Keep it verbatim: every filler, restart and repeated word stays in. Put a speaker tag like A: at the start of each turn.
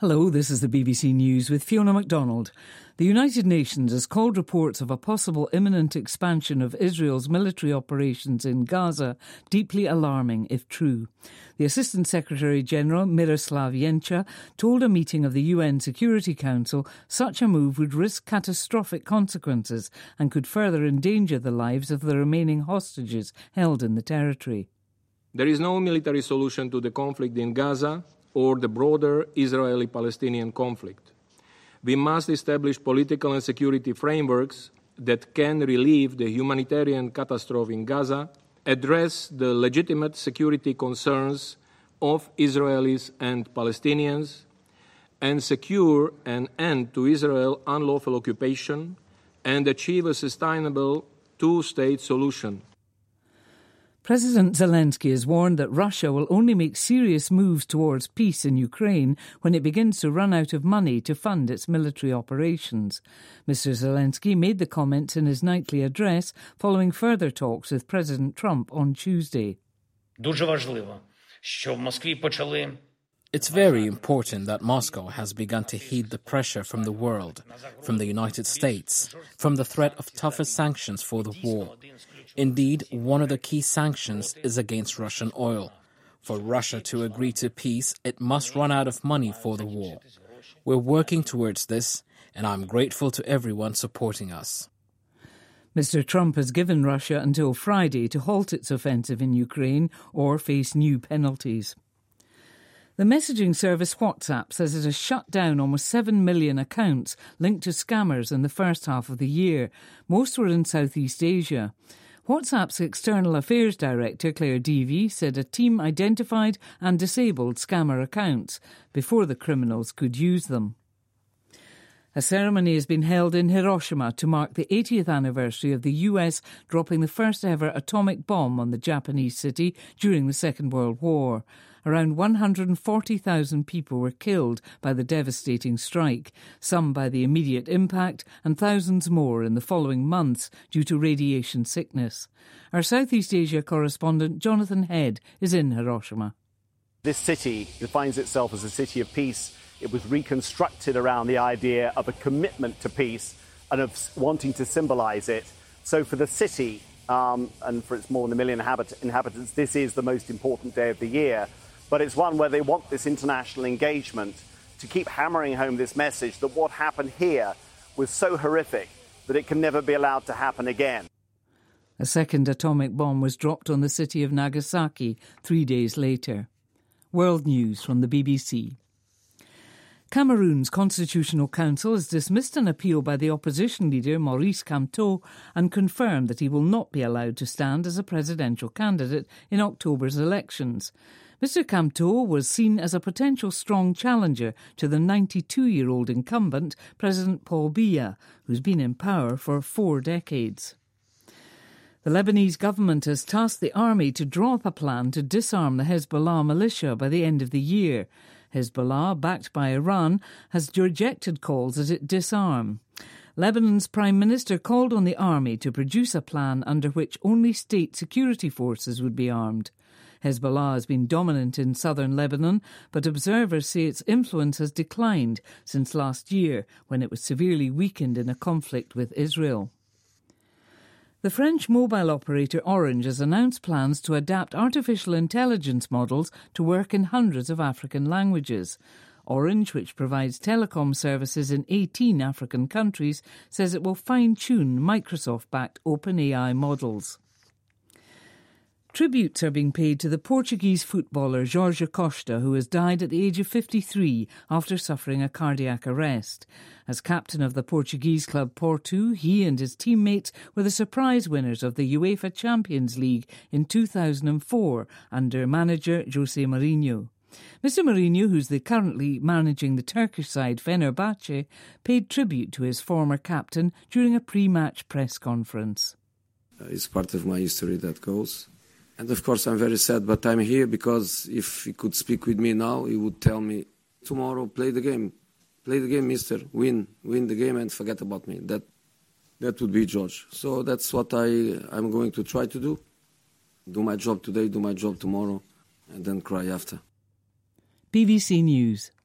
A: Hello, this is the B B C News with Fiona MacDonald. The United Nations has called reports of a possible imminent expansion of Israel's military operations in Gaza deeply alarming, if true. The Assistant Secretary-General, Miroslav Jenca, told a meeting of the U N Security Council such a move would risk catastrophic consequences and could further endanger the lives of the remaining hostages held in the territory.
B: There is no military solution to the conflict in Gaza or the broader Israeli-Palestinian conflict. We must establish political and security frameworks that can relieve the humanitarian catastrophe in Gaza, address the legitimate security concerns of Israelis and Palestinians, and secure an end to Israel's unlawful occupation and achieve a sustainable two-state solution.
A: President Zelensky has warned that Russia will only make serious moves towards peace in Ukraine when it begins to run out of money to fund its military operations. Mister Zelensky made the comments in his nightly address following further talks with President Trump on Tuesday.
C: Дуже важливо, що в Москві почали
D: It's very important that Moscow has begun to heed the pressure from the world, from the United States, from the threat of tougher sanctions for the war. Indeed, one of the key sanctions is against Russian oil. For Russia to agree to peace, it must run out of money for the war. We're working towards this, and I'm grateful to everyone supporting us.
A: Mister Trump has given Russia until Friday to halt its offensive in Ukraine or face new penalties. The messaging service WhatsApp says it has shut down almost seven million accounts linked to scammers in the first half of the year. Most were in Southeast Asia. WhatsApp's External Affairs Director, Claire Deevy, said a team identified and disabled scammer accounts before the criminals could use them. A ceremony has been held in Hiroshima to mark the eightieth anniversary of the U S dropping the first ever atomic bomb on the Japanese city during the Second World War. Around one hundred forty thousand people were killed by the devastating strike, some by the immediate impact and thousands more in the following months due to radiation sickness. Our Southeast Asia correspondent Jonathan Head is in Hiroshima.
E: This city defines itself as a city of peace. It was reconstructed around the idea of a commitment to peace and of wanting to symbolise it. So for the city, um, and for its more than a million inhabit- inhabitants, this is the most important day of the year. But it's one where they want this international engagement to keep hammering home this message that what happened here was so horrific that it can never be allowed to happen again.
A: A second atomic bomb was dropped on the city of Nagasaki three days later. World News from the B B C. Cameroon's Constitutional Council has dismissed an appeal by the opposition leader Maurice Kamto and confirmed that he will not be allowed to stand as a presidential candidate in October's elections. Mister Kamto was seen as a potential strong challenger to the ninety-two-year-old incumbent, President Paul Biya, who's been in power for four decades. The Lebanese government has tasked the army to draw up a plan to disarm the Hezbollah militia by the end of the year. Hezbollah, backed by Iran, has rejected calls that it disarm. Lebanon's Prime Minister called on the army to produce a plan under which only state security forces would be armed. Hezbollah has been dominant in southern Lebanon, but observers say its influence has declined since last year, when it was severely weakened in a conflict with Israel. The French mobile operator Orange has announced plans to adapt artificial intelligence models to work in hundreds of African languages. Orange, which provides telecom services in eighteen African countries, says it will fine-tune Microsoft-backed OpenAI models. Tributes are being paid to the Portuguese footballer Jorge Costa, who has died at the age of fifty-three after suffering a cardiac arrest. As captain of the Portuguese club Porto, he and his teammates were the surprise winners of the UEFA Champions League in two thousand four under manager Jose Mourinho. Mister Mourinho, who's the currently managing the Turkish side Fenerbahce, paid tribute to his former captain during a pre-match press conference.
F: Uh, it's part of my history that goes. And of course I'm very sad, but I'm here because if he could speak with me now, he would tell me, tomorrow play the game. Play the game, mister. Win. Win the game and forget about me. That that would be George. So that's what I, I'm going to try to do. Do my job today, do my job tomorrow, and then cry after.
A: B B C News.